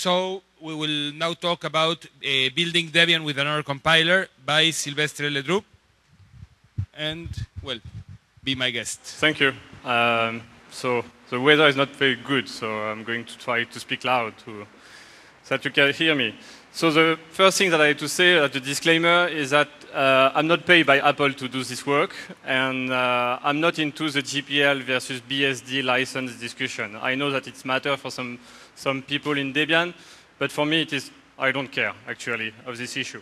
So we will now talk about building Debian with another compiler by Sylvestre Ledrup. And, well, be my guest. Thank you. So the weather is not very good, so I'm going to try to speak loud so that you can hear me. So the first thing that I have to say as a disclaimer is that I'm not paid by Apple to do this work, and I'm not into the GPL versus BSD license discussion. I know that it's matter for some people in Debian, but for me I don't care, actually, of this issue.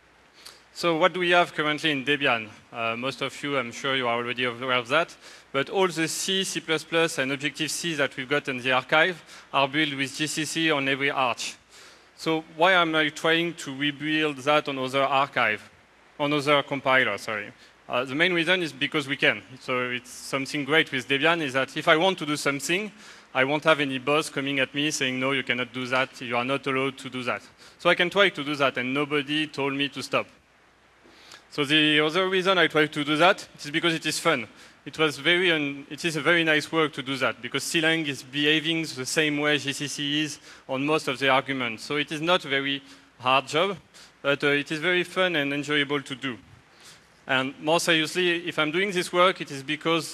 So what do we have currently in Debian? Most of you, I'm sure you are already aware of that, but all the C, C++, and Objective-C that we've got in the archive are built with GCC on every arch. So why am I trying to rebuild that on other compiler, sorry. The main reason is because we can. So it's something great with Debian is that if I want to do something, I won't have any boss coming at me saying, no, you cannot do that, you are not allowed to do that. So I can try to do that, and nobody told me to stop. So the other reason I try to do that is because it is fun. It is a very nice work to do that, because CLang is behaving the same way GCC is on most of the arguments. So it is not a very hard job, but it is very fun and enjoyable to do. And more seriously, if I'm doing this work, it is because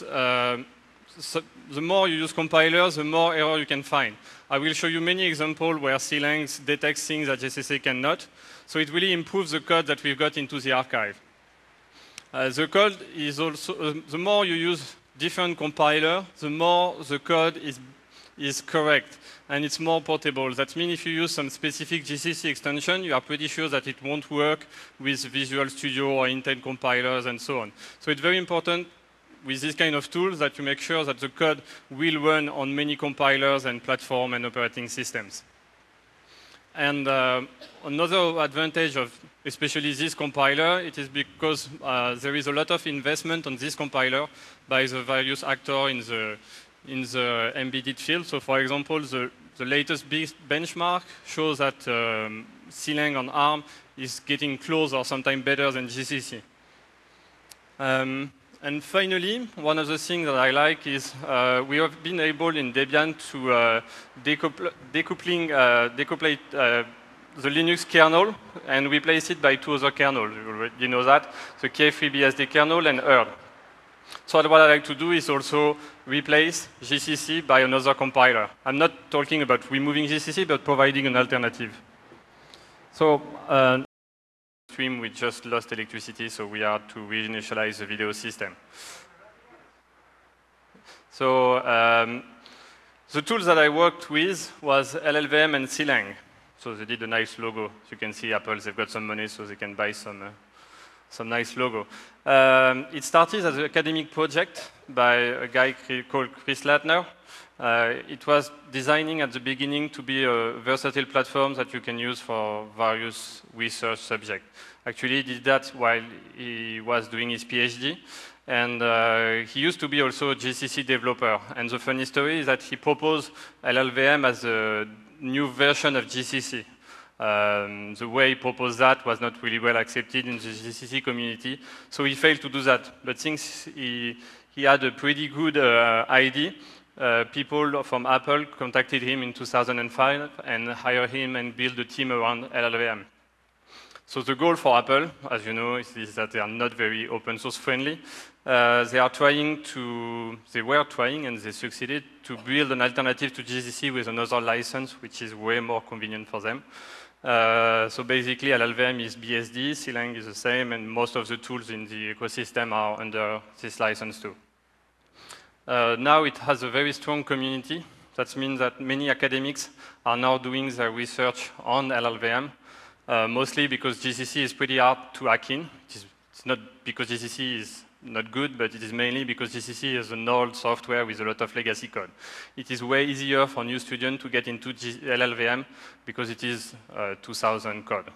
the more you use compilers, the more error you can find. I will show you many examples where CLang detects things that GCC cannot. So it really improves the code that we've got into the archive. The code is also, the more you use different compiler, the more the code is correct and it's more portable. That means if you use some specific GCC extension, you are pretty sure that it won't work with Visual Studio or Intel compilers and so on. So it's very important with this kind of tools that you make sure that the code will run on many compilers and platform and operating systems. And another advantage of especially this compiler, it is because there is a lot of investment on this compiler by the various actors in the embedded field. So for example, the latest benchmark shows that CLang on ARM is getting close or sometimes better than GCC. And finally, one of the things that I like is we have been able in Debian to decouple the Linux kernel and replace it by two other kernels. You already know that, the K3BSD kernel and EARL. So what I like to do is also replace GCC by another compiler. I'm not talking about removing GCC, but providing an alternative. So stream, we just lost electricity, so we had to reinitialize the video system. So the tools that I worked with was LLVM and CLang. So they did a nice logo. As you can see, Apple, they've got some money, so they can buy some nice logo. It started as an academic project by a guy called Chris Latner. It was designing at the beginning to be a versatile platform that you can use for various research subjects. Actually, he did that while he was doing his PhD. And he used to be also a GCC developer. And the funny story is that he proposed LLVM as a new version of GCC. The way he proposed that was not really well accepted in the GCC community, so he failed to do that. But since he had a pretty good idea, people from Apple contacted him in 2005 and hired him and built a team around LLVM. So the goal for Apple, as you know, is that they are not very open source friendly. They were trying and they succeeded to build an alternative to GCC with another license, which is way more convenient for them. So basically, LLVM is BSD, CLang is the same, and most of the tools in the ecosystem are under this license too. Now it has a very strong community. That means that many academics are now doing their research on LLVM, mostly because GCC is pretty hard to hack in. It's not because GCC is not good, but it is mainly because GCC is an old software with a lot of legacy code. It is way easier for new students to get into LLVM because it is 2000 code.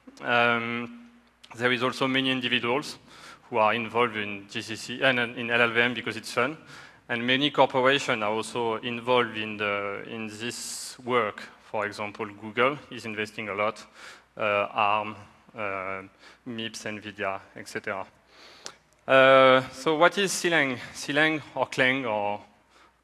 There is also many individuals who are involved in GCC and in LLVM because it's fun. And many corporations are also involved in this work. For example, Google is investing a lot, ARM, MIPS, NVIDIA, etc. So what is CLang? CLang or Clang or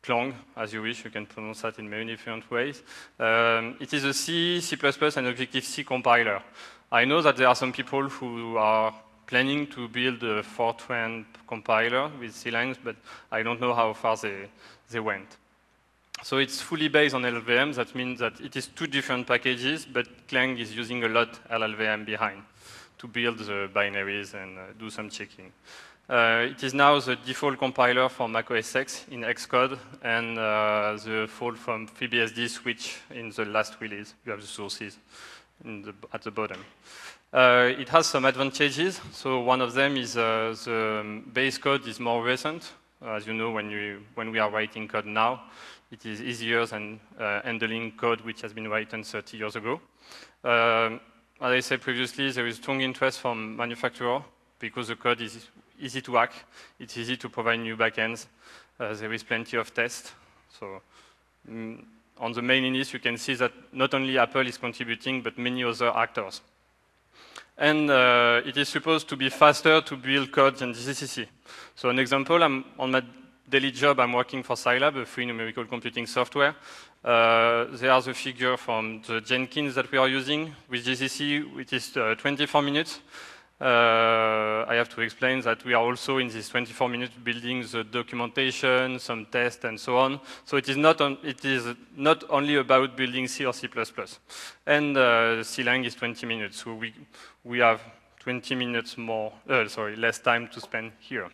Clang, as you wish. You can pronounce that in many different ways. It is a C, C++, and Objective-C compiler. I know that there are some people who are planning to build a Fortran compiler with CLang, but I don't know how far they went. So it's fully based on LLVM. That means that it is two different packages, but Clang is using a lot LLVM behind to build the binaries and do some checking. It is now the default compiler for Mac OS X in Xcode, and the fall from FreeBSD switch in the last release. You have the sources at the bottom. It has some advantages. So one of them is the base code is more recent. As you know, when we are writing code now, it is easier than handling code which has been written 30 years ago. As I said previously, there is strong interest from manufacturers because the code is easy to hack. It's easy to provide new backends. There is plenty of tests. So on the mailing list, you can see that not only Apple is contributing, but many other actors. And it is supposed to be faster to build code than GCC. So an example, on my daily job, I'm working for Scilab, a free numerical computing software. There are the figure from the Jenkins that we are using with GCC, which is 24 minutes. I have to explain that we are also in this 24 minutes building the documentation, some tests, and so on. So it is not only about building C or C++. And CLang is 20 minutes, so we have 20 minutes less time to spend here.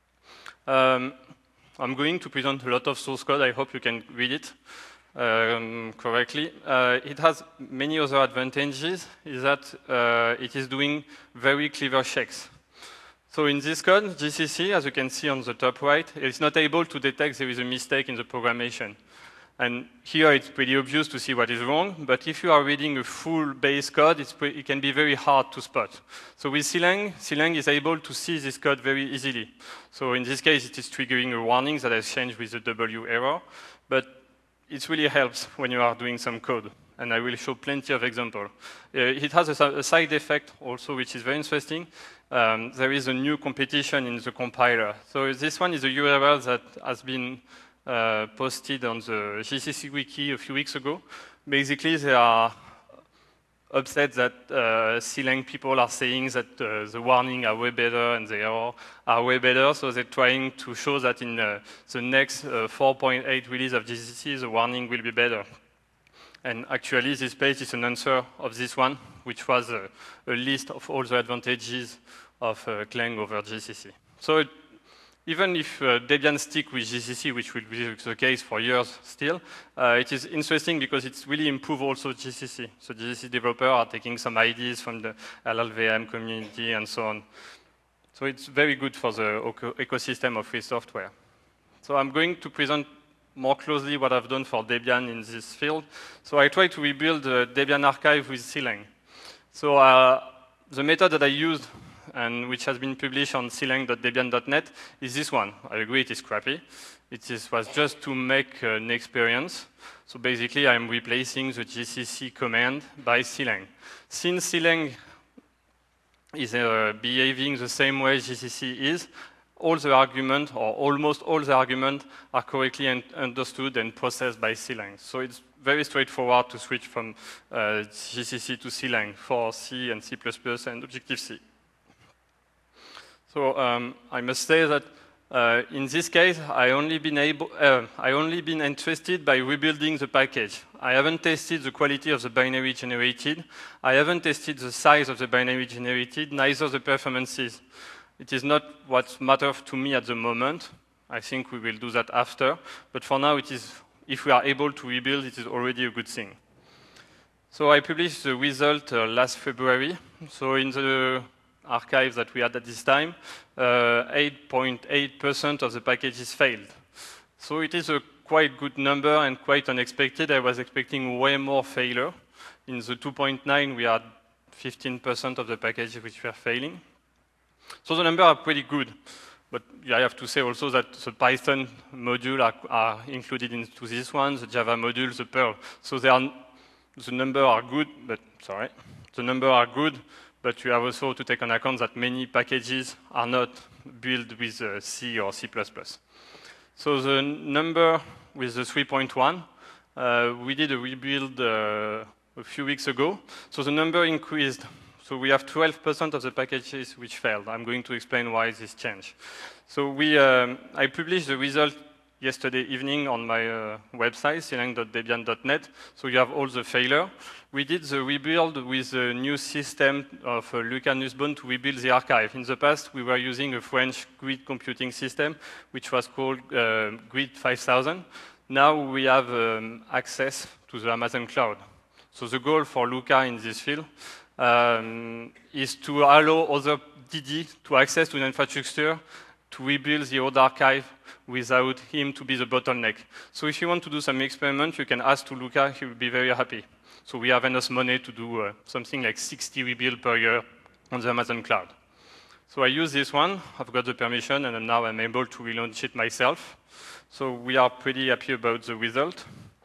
I'm going to present a lot of source code. I hope you can read it correctly. It has many other advantages, is that it is doing very clever checks. So in this code, GCC, as you can see on the top right, it's not able to detect there is a mistake in the programmation. And here it's pretty obvious to see what is wrong, but if you are reading a full base code, it can be very hard to spot. So with CLang is able to see this code very easily. So in this case, it is triggering a warning that has changed with the W error, but it really helps when you are doing some code, and I will show plenty of examples. It has a side effect also, which is very interesting. There is a new competition in the compiler. So this one is a URL that has been posted on the GCC wiki a few weeks ago. Basically, they are upset that CLang people are saying that the warning are way better and the error are way better, so they're trying to show that in the next 4.8 release of GCC, the warning will be better. And actually, this page is an answer of this one, which was a list of all the advantages of Clang over GCC. So even if Debian stick with GCC, which will be the case for years still, it is interesting because it's really improved also GCC. So GCC developers are taking some ideas from the LLVM community and so on. So it's very good for the ecosystem of free software. So I'm going to present more closely what I've done for Debian in this field. So I try to rebuild the Debian archive with CLang. So the method that I used and which has been published on clang.debian.net is this one. I agree it is crappy. Was just to make an experience. So basically, I'm replacing the GCC command by CLang. Since CLang is behaving the same way GCC is, all the arguments, or almost all the arguments, are correctly understood and processed by CLang. So it's very straightforward to switch from GCC to CLang for C and C++ and Objective-C. So I must say that in this case, I only been interested by rebuilding the package. I haven't tested the quality of the binary generated. I haven't tested the size of the binary generated, neither the performances. It is not what matters to me at the moment. I think we will do that after. But for now, it is, if we are able to rebuild, it is already a good thing. So I published the result last February. So in the archive that we had at this time, 8.8% of the packages failed. So it is a quite good number and quite unexpected. I was expecting way more failure. In the 2.9, we had 15% of the packages which were failing. So the numbers are pretty good. But I have to say also that the Python module are included into this one, the Java module, the Perl. So the numbers are good, but you have also to take on account that many packages are not built with C or C++. So the number with the 3.1. We did a rebuild a few weeks ago, so the number increased. So we have 12% of the packages which failed. I'm going to explain why this changed. So I published the result yesterday evening on my website, clang.debian.net, so you have all the failure. We did the rebuild with a new system of Luca Nussbaum to rebuild the archive. In the past, we were using a French grid computing system, which was called Grid 5000. Now we have access to the Amazon cloud. So the goal for Luca in this field is to allow other DD to access to an infrastructure to rebuild the old archive without him to be the bottleneck. So if you want to do some experiment, you can ask to Luca, he will be very happy. So we have enough money to do something like 60 rebuild per year on the Amazon cloud. So I use this one, I've got the permission, and now I'm able to relaunch it myself. So we are pretty happy about the result.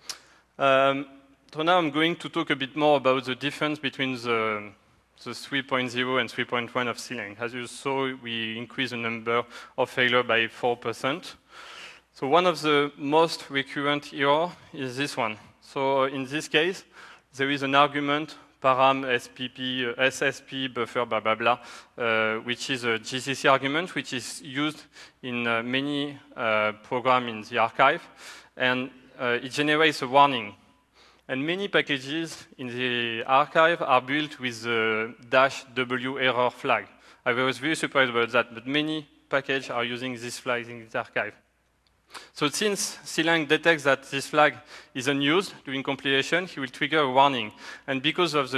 So now I'm going to talk a bit more about the difference between the 3.0 and 3.1 of CLang. As you saw, we increased the number of failure by 4%. So one of the most recurrent errors is this one. So in this case, there is an argument, param SPP, SSP buffer, blah, blah, blah, which is a GCC argument, which is used in many programs in the archive, and it generates a warning. And many packages in the archive are built with the -w error flag. I was very surprised about that, but many packages are using this flag in the archive. So since CLang detects that this flag is unused during compilation, he will trigger a warning. And because of the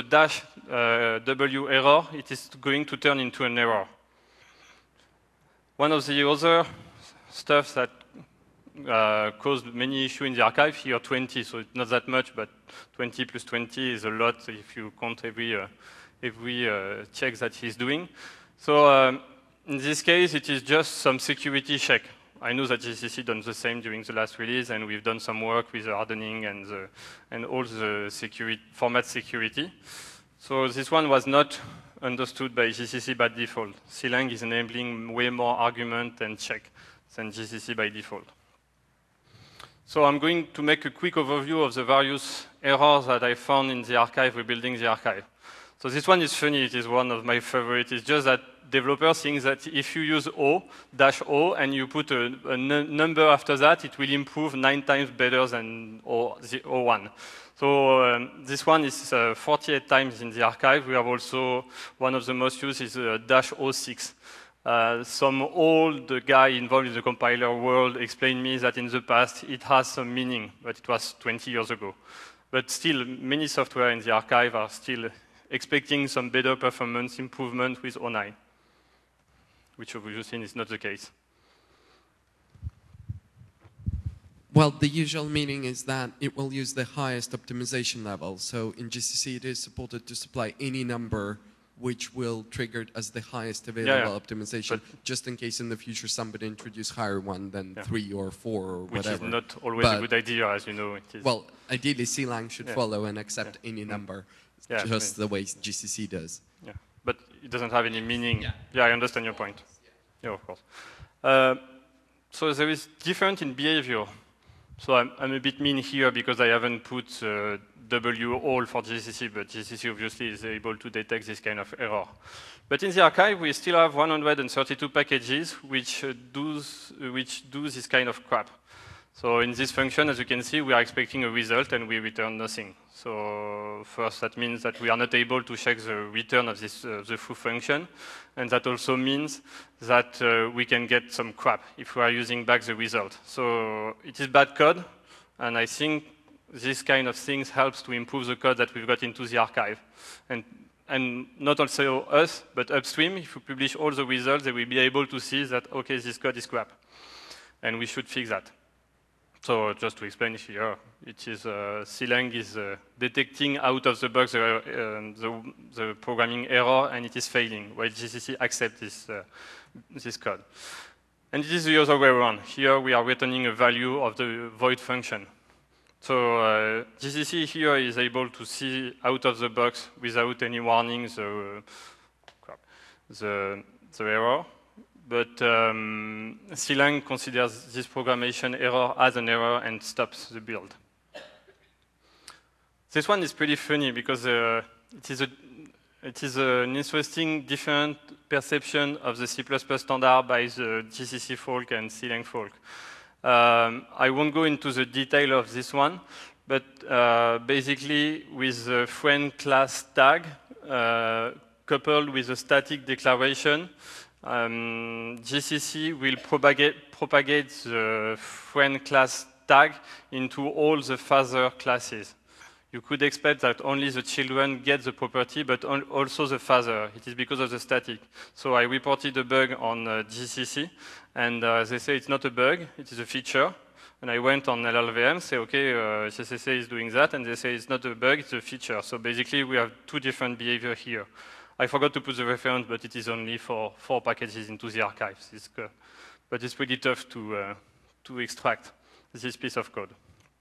-w error, it is going to turn into an error. One of the other stuff that caused many issues in the archive, here 20, so it's not that much, but 20 plus 20 is a lot if you count every check that he's doing. So in this case, it is just some security check. I know that GCC done the same during the last release, and we've done some work with the hardening and all the format security. So this one was not understood by GCC by default. CLang is enabling way more argument and check than GCC by default. So I'm going to make a quick overview of the various errors that I found in the archive, rebuilding the archive. So this one is funny, it is one of my favorites. It's just that developers think that if you use O, and you put a number after that, it will improve 9 times better than the O1. So this one is 48 times in the archive. We have also, one of the most used is -06. Some old guy involved in the compiler world explained me that in the past it has some meaning, but it was 20 years ago. But still, many software in the archive are still expecting some better performance improvement with O9, which obviously is not the case. Well, the usual meaning is that it will use the highest optimization level. So in GCC, it is supported to supply any number which will trigger it as the highest available optimization, but just in case in the future somebody introduce higher one than 3 or 4 or which whatever. Which is not always a good idea, as you know. It is. Well, ideally, CLang should follow and accept any number, just the way GCC does. Yeah, but it doesn't have any meaning. Yeah, I understand your point. Yeah, of course. So there is difference in behavior. So I'm a bit mean here because I haven't put W all for GCC, but GCC obviously is able to detect this kind of error. But in the archive, we still have 132 packages which do this kind of crap. So in this function, as you can see, we are expecting a result and we return nothing. So first, that means that we are not able to check the return of this the foo function, and that also means that we can get some crap if we are using back the result. So it is bad code, and I think this kind of things helps to improve the code that we've got into the archive. And not also us, but upstream, if we publish all the results, they will be able to see that, okay, this code is crap, and we should fix that. So just to explain here, it is CLang is detecting out of the box the programming error, and it is failing, while GCC accepts this code. And it is the other way around. Here we are returning a value of the void function. So GCC here is able to see out of the box without any warning the error. but CLang considers this programmation error as an error and stops the build. This one is pretty funny because it is an interesting different perception of the C++ standard by the GCC folk and CLang folk. I won't go into the detail of this one, but basically with the friend class tag coupled with a static declaration, GCC will propagate the friend class tag into all the father classes. You could expect that only the children get the property, but also the father. It is because of the static. So I reported a bug on GCC, and they say it's not a bug, it is a feature. And I went on LLVM, say, okay, GCC is doing that, and they say it's not a bug, it's a feature. So basically, we have two different behavior here. I forgot to put the reference, but it is only for 4 packages into the archives. But it's pretty tough to extract this piece of code.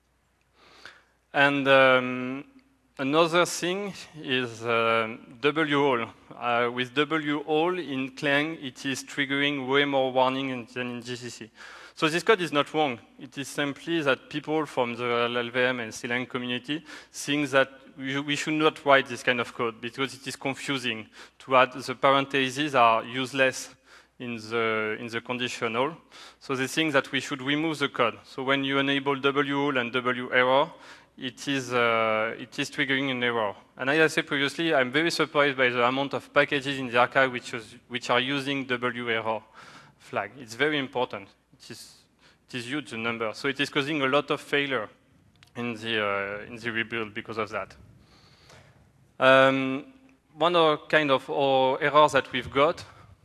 And another thing is WAL. With WAL in Clang, it is triggering way more warning than in GCC. So this code is not wrong. It is simply that people from the LLVM and CLang community think that we should not write this kind of code because it is confusing. To add the parentheses are useless in the conditional. So they think that we should remove the code. So when you enable WAL and WError, it is triggering an error. And as I said previously, I'm very surprised by the amount of packages in the archive which are using WError flag. It's very important. It is huge, the number. So it is causing a lot of failure in the rebuild because of that. One other kind of errors that we've got.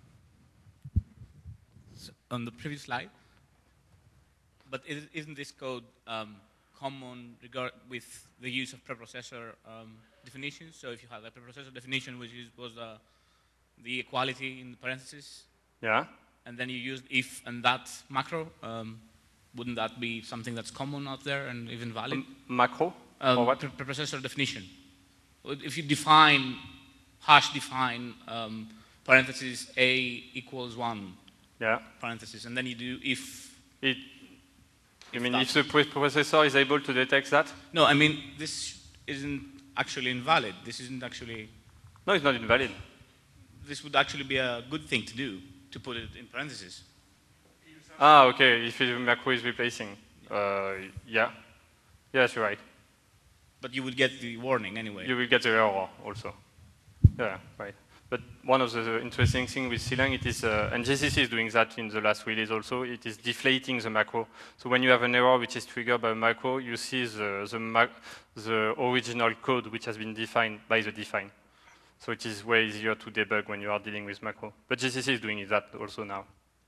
On the previous slide, but isn't this code common with the use of preprocessor definitions? So if you have a preprocessor definition, which was the equality in parentheses, yeah, and then you use if and that macro, wouldn't that be something that's common out there and even valid? Macro? Or what? Preprocessor definition. If you define, hash define parentheses A equals 1, yeah, parentheses, and then you do if. You mean if the preprocessor is able to detect that? No, I mean this isn't actually invalid. This isn't actually. No, it's not invalid. This would actually be a good thing to do, to put it in parentheses. Ah, okay. If the macro is replacing, yeah, yes, you're right. But you would get the warning anyway. You will get the error also. Yeah, right. But one of the interesting things with CLang, it is, and GCC is doing that in the last release also, it is deflating the macro. So when you have an error which is triggered by a macro, you see the original code which has been defined by the define. So it is way easier to debug when you are dealing with macro. But GCC is doing that also now.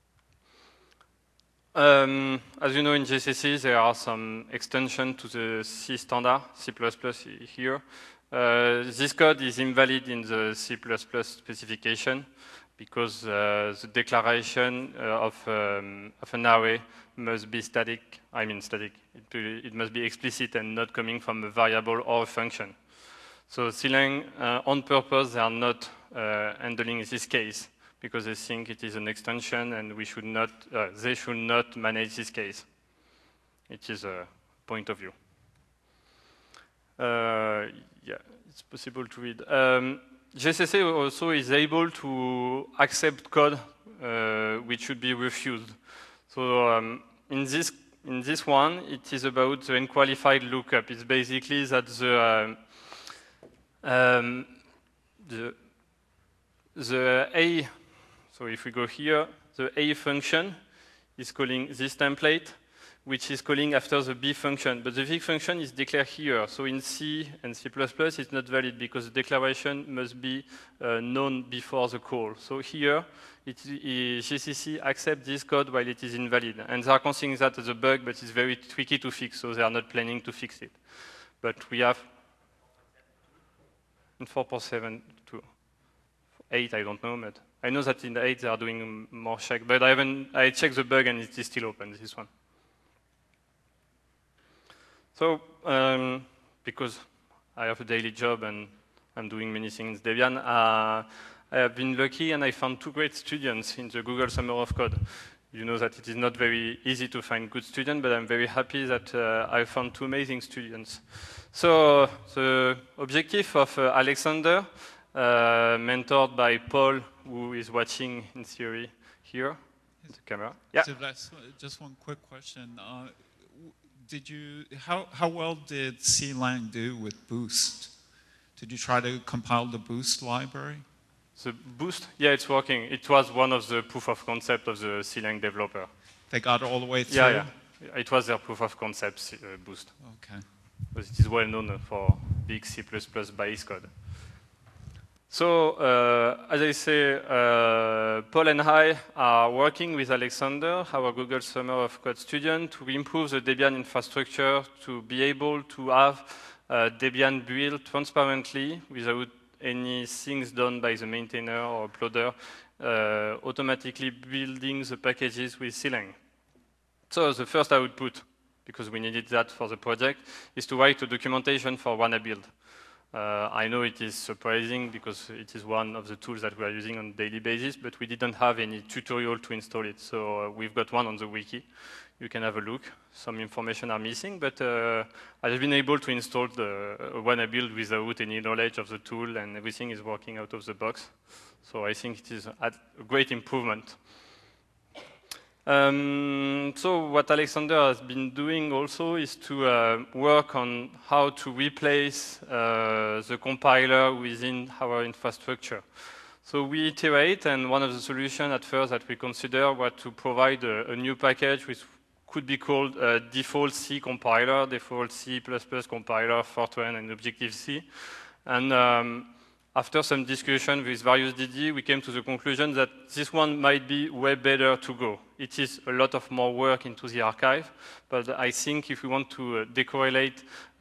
As you know, in GCC, there are some extensions to the C standard, C++ here. This code is invalid in the C++ specification because the declaration of an array must be static. I mean static. It must be explicit and not coming from a variable or a function. So CLang, on purpose, they are not handling this case because they think it is an extension and we should not, they should not manage this case. It is a point of view. Yeah, it's possible to read. GCC also is able to accept code which should be refused. So in this one, it is about the unqualified lookup. It's basically that the A, so if we go here, the A function is calling this template, which is calling after the B function. But the B function is declared here. So in C and C++, it's not valid because the declaration must be known before the call. So here, GCC accepts this code while it is invalid. And they are considering that as a bug, but it's very tricky to fix, so they are not planning to fix it. But we have in 4.7 to 8, I don't know, but I know that in 8 they are doing more check. But I checked the bug and it is still open, this one. So, because I have a daily job and I'm doing many things in Debian, I have been lucky and I found 2 great students in the Google Summer of Code. You know that it is not very easy to find good students, but I'm very happy that I found 2 amazing students. So the objective of Alexander, mentored by Paul, who is watching in theory here, the camera. Yeah. Just one quick question. How well did CLang do with Boost? Did you try to compile the Boost library? The Boost, yeah, it's working. It was one of the proof of concept of the CLang developer. They got all the way through? Yeah. It was their proof of concept Boost. Okay. Because it is well known for big C++ base code. So, as I say, Paul and I are working with Alexander, our Google Summer of Code student, to improve the Debian infrastructure, to be able to have Debian built transparently without any things done by the maintainer or uploader, automatically building the packages with CLang. So the first output, because we needed that for the project, is to write a documentation for Wanna Build. I know it is surprising because it is one of the tools that we are using on a daily basis, but we didn't have any tutorial to install it. So we've got one on the wiki. You can have a look. Some information are missing, but I've been able to install the Wanna Build without any knowledge of the tool, and everything is working out of the box. So I think it is a great improvement. So what Alexander has been doing also is to work on how to replace the compiler within our infrastructure. So we iterate, and one of the solutions at first that we consider was to provide a new package which could be called default C compiler, default C++ compiler, Fortran, and Objective-C. And after some discussion with various DD, we came to the conclusion that this one might be way better to go. It is a lot of more work into the archive, but I think if we want to decorrelate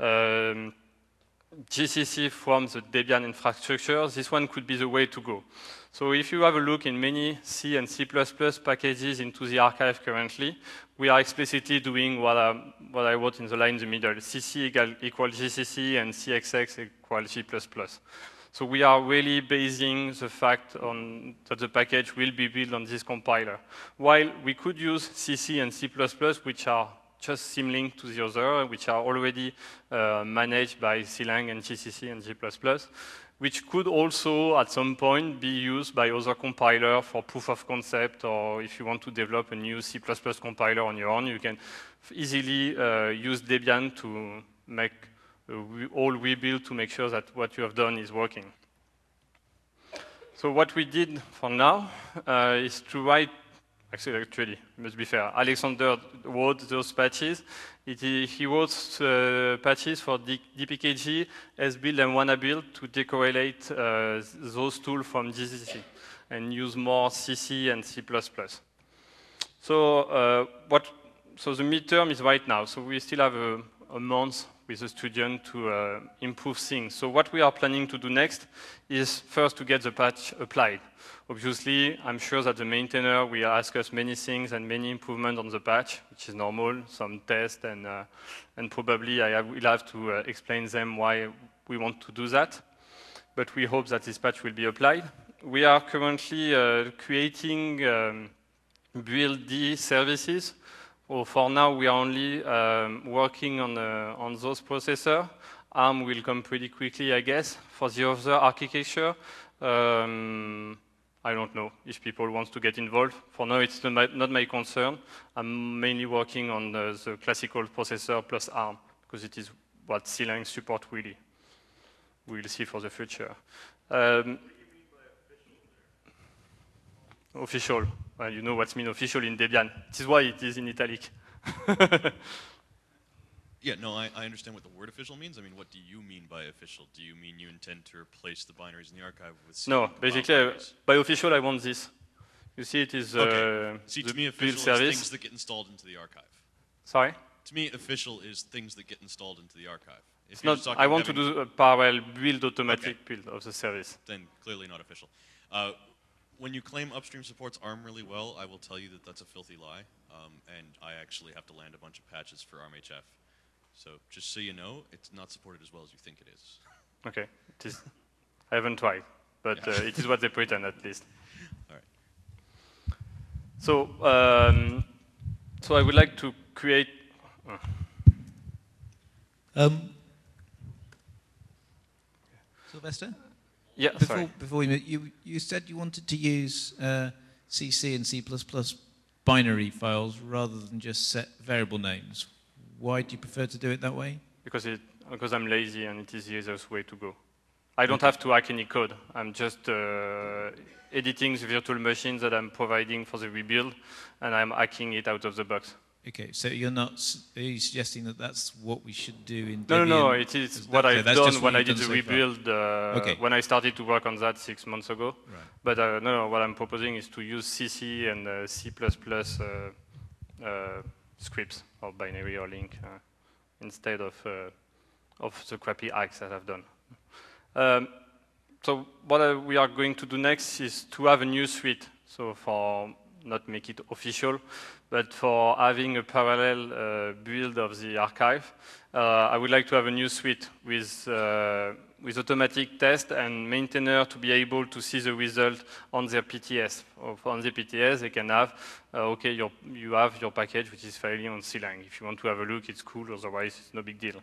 GCC from the Debian infrastructure, this one could be the way to go. So if you have a look in many C and C++ packages into the archive currently, we are explicitly doing what I wrote in the line in the middle, CC equal GCC and CXX equal G++. So we are really basing the fact on that the package will be built on this compiler. While we could use CC and C++, which are just symlink to the other, which are already managed by CLang and GCC and G++, which could also at some point be used by other compiler for proof of concept, or if you want to develop a new C++ compiler on your own, you can easily use Debian to make all rebuild to make sure that what you have done is working. So what we did for now is to write, actually, it must be fair, Alexander wrote those patches. He wrote patches for DPKG, SBuild, and Wanna Build to decorrelate those tools from GCC and use more CC and C++. So so the midterm is right now. So we still have a month with the student to improve things. So what we are planning to do next is first to get the patch applied. Obviously, I'm sure that the maintainer will ask us many things and many improvements on the patch, which is normal, some tests, and probably I will have to explain them why we want to do that. But we hope that this patch will be applied. We are currently creating BuildD services. Well, for now, we are only working on those processors. ARM will come pretty quickly, I guess. For the other architecture, I don't know if people want to get involved. For now, it's not my concern. I'm mainly working on the classical processor plus ARM, because it is what CLang support really. We'll see for the future. Official. Well, you know what's mean official in Debian. This is why it is in italic. Yeah, no, I understand what the word official means. I mean, what do you mean by official? Do you mean you intend to replace the binaries in the archive with C? No, basically, by official, I want this. You see, it is okay. See, to me, official is things that get installed into the archive. Sorry? To me, official is things that get installed into the archive. It's not, I want to do a parallel build, automatic build of the service. Then clearly not official. When you claim upstream supports ARM really well, I will tell you that that's a filthy lie, and I actually have to land a bunch of patches for ARMHF. So just so you know, it's not supported as well as you think it is. Okay, it is. I haven't tried. but it is what they pretend at least. All right. So, so I would like to create. Sylvester? Yeah, sorry. Before we move, you said you wanted to use CC and C++ binary files rather than just set variable names. Why do you prefer to do it that way? Because I'm lazy and it is the easiest way to go. I don't have to hack any code. I'm just editing the virtual machines that I'm providing for the rebuild, and I'm hacking it out of the box. Okay, so are you suggesting that that's what we should do in No, Debian? no, it is what I've done when I did the rebuild, okay. when I started to work on that 6 months ago. Right. But no, what I'm proposing is to use CC and C++ scripts, or binary or link, instead of the crappy hacks that I've done. So what we are going to do next is to have a new suite. So for not make it official, but for having a parallel build of the archive, I would like to have a new suite with automatic test and maintainer to be able to see the result on their PTS. On the PTS, they can have, okay, you have your package which is failing on CLang. If you want to have a look, it's cool, otherwise it's no big deal.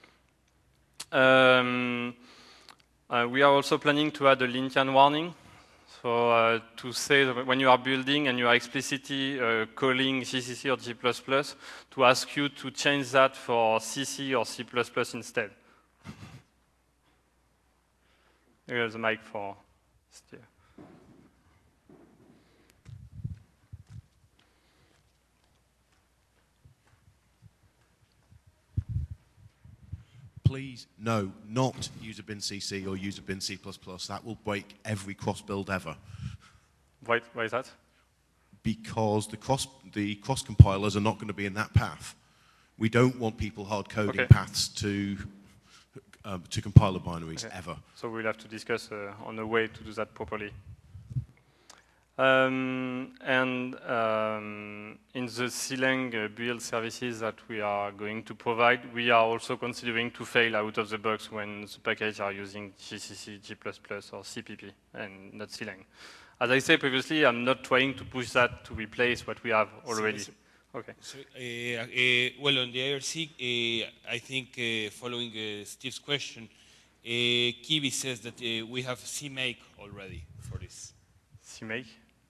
We are also planning to add a lintian warning. So to say that when you are building and you are explicitly calling GCC or G++, to ask you to change that for CC or C++ instead. Here's the mic for Steve. Please, no, not use a bin CC or use a bin C++. That will break every cross build ever. Why is that? Because the cross compilers are not going to be in that path. We don't want people hard coding paths to compiler binaries ever. So we'll have to discuss on a way to do that properly. In the CLang build services that we are going to provide, we are also considering to fail out of the box when the packages are using GCC, G++, or CPP, and not CLang. As I said previously, I'm not trying to push that to replace what we have already. Okay. So, well, on the IRC, I think following Steve's question, Kiwi says that we have CMake already for this. CMake?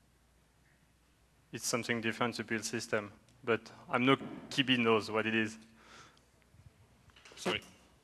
It's something different to build system, but I'm no Kibi knows what it is. Sorry.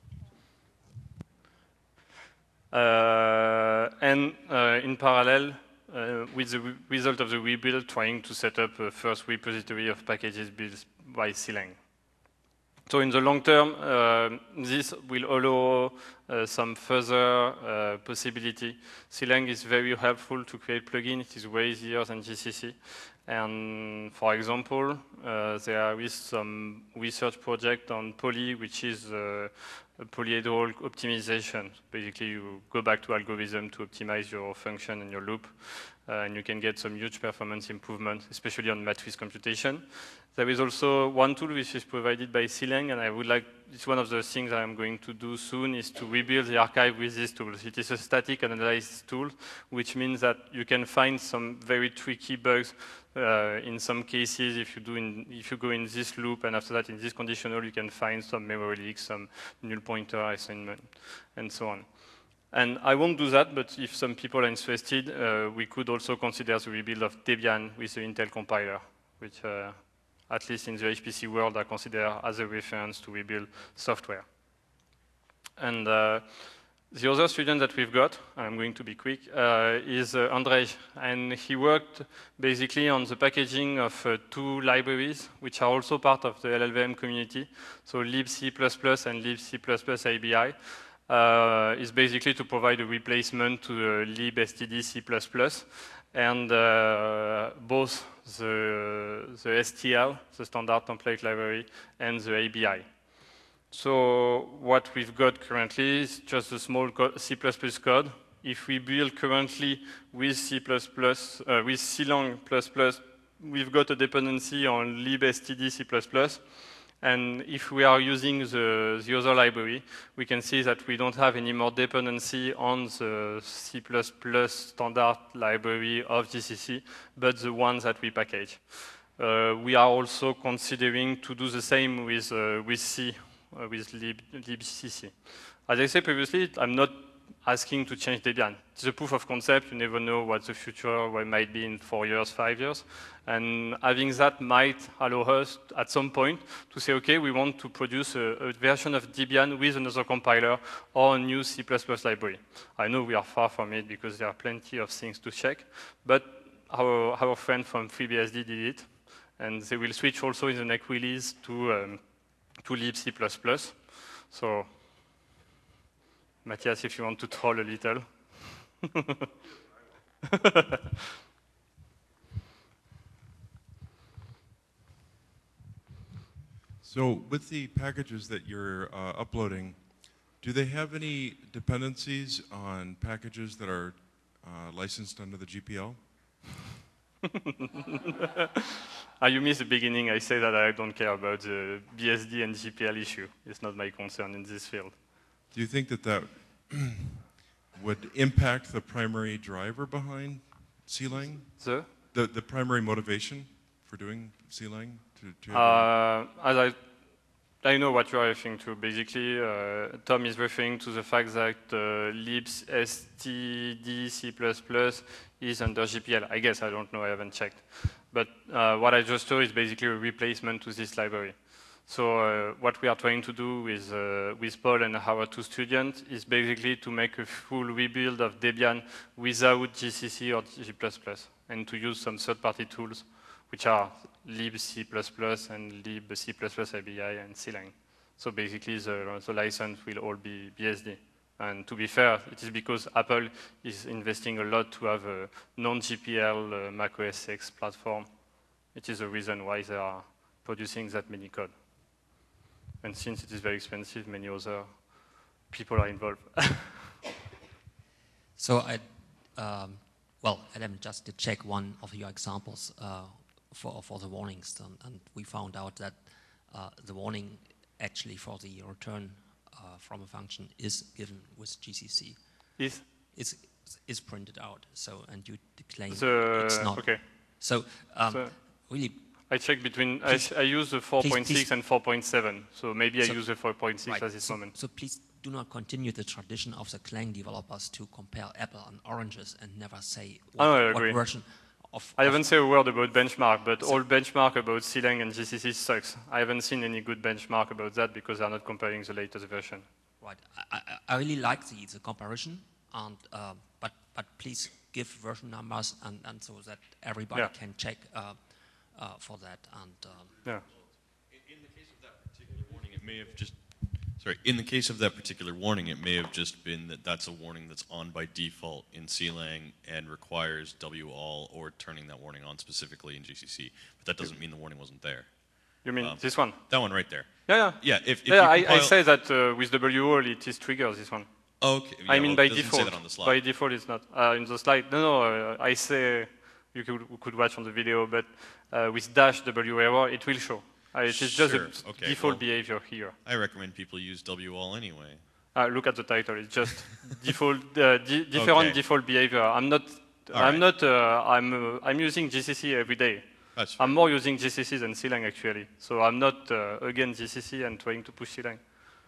In parallel, with the result of the rebuild, trying to set up a first repository of packages built by CLang. So in the long term, this will allow some further possibility. CLang is very helpful to create plugins. It is way easier than GCC. And for example, there is some research project on poly, which is a polyhedral optimization. Basically, you go back to algorithm to optimize your function and your loop, and you can get some huge performance improvement, especially on matrix computation. There is also one tool which is provided by CLang, and I would like, it's one of the things I'm going to do soon, is to rebuild the archive with this tool. It is a static analysis tool, which means that you can find some very tricky bugs in some cases. If you go in this loop, and after that in this conditional, you can find some memory leaks, some null pointer assignment, and so on. And I won't do that, but if some people are interested, we could also consider the rebuild of Debian with the Intel compiler, which at least in the HPC world are considered as a reference to rebuild software. And the other student that we've got, I'm going to be quick, is Andrej, and he worked basically on the packaging of two libraries, which are also part of the LLVM community, so libc++ and libc++ ABI. Is basically to provide a replacement to the libstd-C++, and both the STL, the standard template library, and the ABI. So what we've got currently is just a small C++ code. If we build currently with C++, with CLang++, we've got a dependency on libstd-C++, And if we are using the other library, we can see that we don't have any more dependency on the C++ standard library of GCC, but the ones that we package. We are also considering to do the same with C, with libcc. As I said previously, I'm not asking to change Debian. It's a proof of concept. You never know what the future might be in 4 years, 5 years. And having that might allow us at some point to say, okay, we want to produce a version of Debian with another compiler or a new C++ library. I know we are far from it because there are plenty of things to check, but our friend from FreeBSD did it, and they will switch also in the next release to libc++. So, Matthias, if you want to troll a little. So with the packages that you're uploading, do they have any dependencies on packages that are licensed under the GPL? You missed the beginning. I say that I don't care about the BSD and GPL issue. It's not my concern in this field. Do you think that that would impact the primary driver behind CLang? The primary motivation for doing CLang? As I know what you are referring to. Basically, Tom is referring to the fact that libstd C++ is under GPL. I guess, I don't know, I haven't checked. But what I just saw is basically a replacement to this library. So what we are trying to do with Paul and our 2 students is basically to make a full rebuild of Debian without GCC or G++, and to use some third-party tools, which are libc++ and libc++ ABI and CLang. So basically, the license will all be BSD. And to be fair, it is because Apple is investing a lot to have a non-GPL Mac OS X platform. It is the reason why they are producing that many code. And since it is very expensive, many other people are involved. So, Adam just to check one of your examples for the warnings, and we found out that the warning actually for the return from a function is given with GCC. Is printed out. So, and you claim it's not. Okay. So, really. I check between, I use the 4.6 and 4.7, so maybe I use the 4.6 at this moment. So please do not continue the tradition of the Clang developers to compare apple and oranges and never say what version of... I haven't said a word about benchmark, but all benchmark about CLang and GCC sucks. I haven't seen any good benchmark about that because they're not comparing the latest version. Right. I really like the comparison, and but please give version numbers and so that everybody can check for that. And in the case of that particular warning, it may have just in the case of that particular warning, it may have just been that that's a warning that's on by default in CLang and requires WAL or turning that warning on specifically in GCC. But that doesn't mean the warning wasn't there. You mean this one? That one right there. Yeah. Yeah. I say that with WAL it is triggers this one. Okay. Yeah, I mean by default. Say that on the slide. By default it's not. In the slide, no. I say you could watch on the video, but with dash W error it will show. It is just a default behavior here. I recommend people use WAL anyway. Look at the title. It's just default, different default behavior. I'm using GCC every day. I'm more using GCC than CLang actually. So I'm not against GCC and trying to push CLang.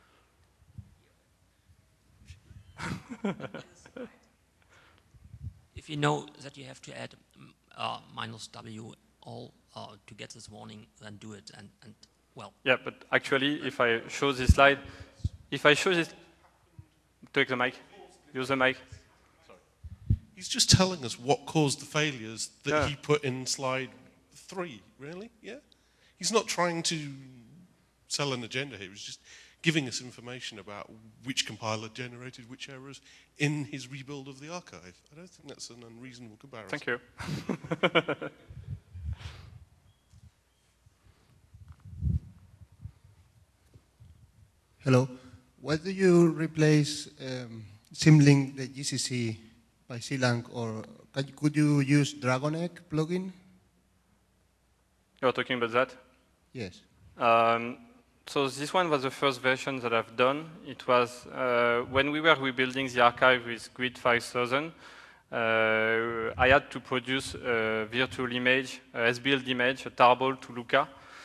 If you know that you have to add -w all to get this warning, then do it. And well. Yeah, but actually, if I show this slide, take the mic, use the mic. Sorry. He's just telling us what caused the failures that he put in slide 3. Really? Yeah. He's not trying to sell an agenda here. He's just giving us information about which compiler generated which errors in his rebuild of the archive. I don't think that's an unreasonable comparison. Thank you. Hello. Why do you replace Symlink, the GCC, by CLang, or could you use DragonEgg plugin? You're talking about that? Yes. So this one was the first version that I've done. It was when we were rebuilding the archive with Grid 5000. I had to produce a virtual image, a S-build image, a tarball to Luca,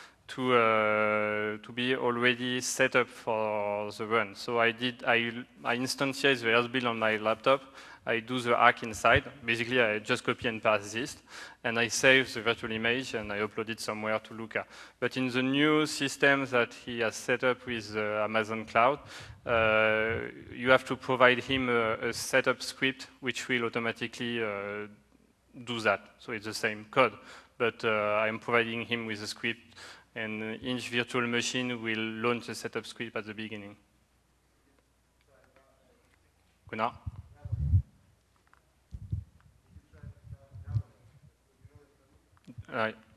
to be already set up for the run. So I instantiate the S-build on my laptop. I do the hack inside. Basically, I just copy and paste this, and I save the virtual image, and I upload it somewhere to Luca. But in the new system that he has set up with Amazon Cloud, you have to provide him a setup script which will automatically do that. So it's the same code, but I'm providing him with a script, and each virtual machine will launch a setup script at the beginning. Gunnar? Right.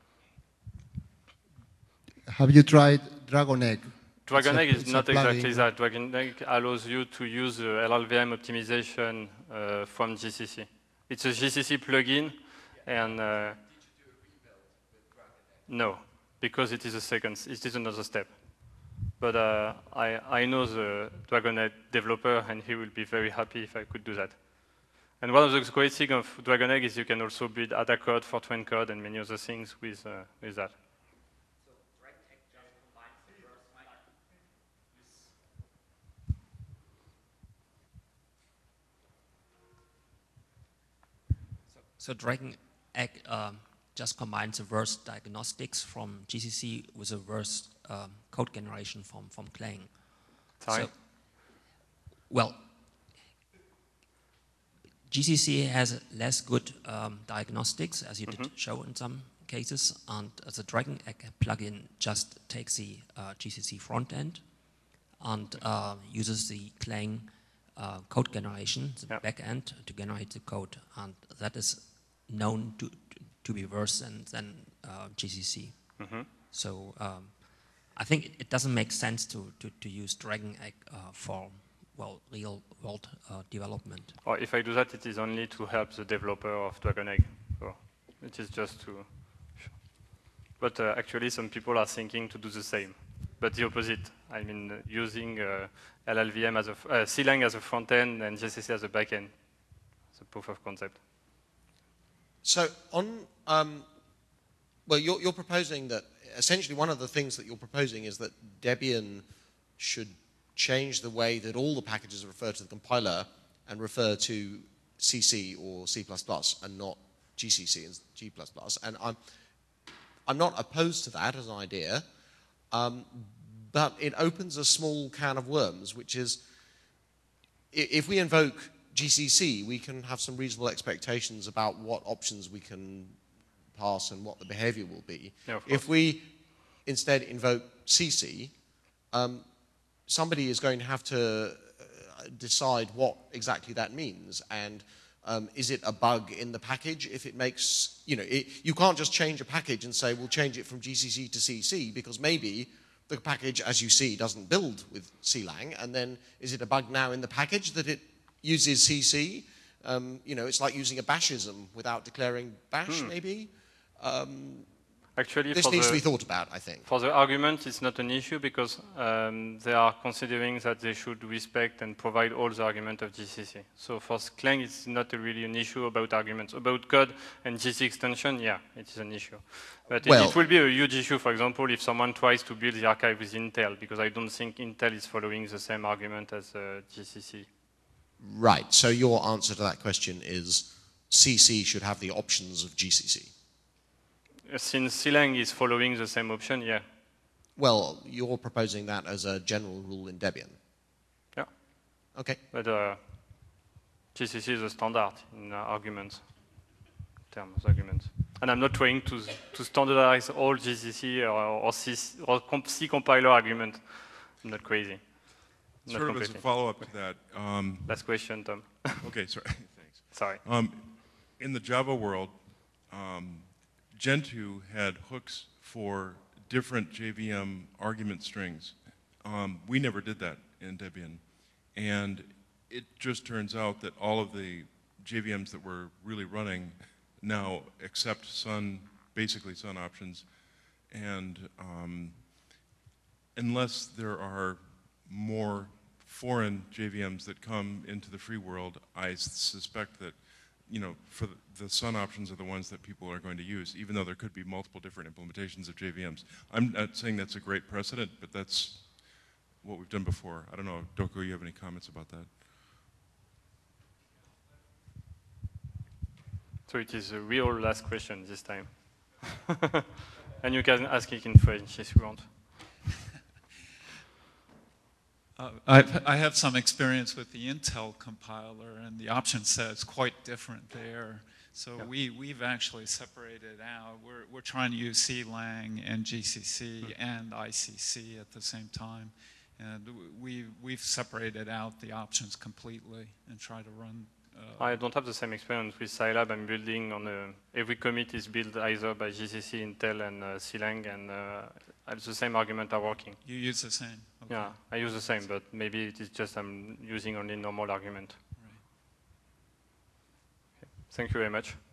Have you tried Dragon Egg? Dragon Egg is not exactly that. Dragon Egg allows you to use LLVM optimization from GCC. It's a GCC plugin, and no, because it is another step. But I know the Dragon Egg developer, and he will be very happy if I could do that. And one of the great things of Dragon Egg is you can also build ADA code, Fortran code, and many other things with that. So Dragon Egg just combines the verse diagnostics from GCC with a verse code generation from Clang. Sorry? So, well, GCC has less good diagnostics, as you did show in some cases, and the Dragon Egg plugin just takes the GCC front end and uses the Clang code generation, the back end, to generate the code, and that is known to be worse than GCC. So I think it doesn't make sense to use Dragon Egg for real world development. Or if I do that, it is only to help the developer of Dragon Egg. So it is just to. But actually, some people are thinking to do the same, but the opposite. I mean, using LLVM as CLang as a front end and GCC as a back end. It's a proof of concept. So on, well, you're proposing that essentially one of the things that you're proposing is that Debian should change the way that all the packages refer to the compiler and refer to CC or C++ and not GCC and G++. And I'm not opposed to that as an idea, but it opens a small can of worms, which is if we invoke GCC, we can have some reasonable expectations about what options we can pass and what the behavior will be. Yeah, if we instead invoke CC, somebody is going to have to decide what exactly that means, and is it a bug in the package if it makes, you can't just change a package and say we'll change it from GCC to CC, because maybe the package, as you see, doesn't build with CLang, and then is it a bug now in the package that it uses CC? It's like using a bashism without declaring bash, maybe. Actually, this needs to be thought about, I think. For the argument, it's not an issue because they are considering that they should respect and provide all the arguments of GCC. So for Clang, it's not really an issue about arguments. About code and GC extension, yeah, it is an issue. But it will be a huge issue, for example, if someone tries to build the archive with Intel, because I don't think Intel is following the same argument as GCC. Right, so your answer to that question is CC should have the options of GCC. Since CLang is following the same option, yeah. Well, you're proposing that as a general rule in Debian. Yeah. Okay. But GCC is a standard in arguments, terms of arguments. And I'm not trying to standardize all GCC or C compiler argument. I'm not crazy. Sort of as a follow-up to that. Last question, Tom. Okay, sorry. Thanks. Sorry. In the Java world, Gentoo had hooks for different JVM argument strings. We never did that in Debian. And it just turns out that all of the JVMs that we're really running now accept basically Sun options. And unless there are more foreign JVMs that come into the free world, I suspect that, for the Sun options are the ones that people are going to use, even though there could be multiple different implementations of JVMs. I'm not saying that's a great precedent, but that's what we've done before. I don't know, Doko, you have any comments about that? So it is a real last question this time. And you can ask it in French if you want. I have some experience with the Intel compiler, and the option set is quite different there. So yeah. We've actually separated out. We're trying to use CLang and GCC and ICC at the same time. And we've separated out the options completely and try to run. I don't have the same experience with Scilab. I'm building on every commit is built either by GCC, Intel, and CLang, and the same argument are working. You use the same? Okay. Yeah, I use the same, but maybe it is just I'm using only normal argument. Right. Okay. Thank you very much.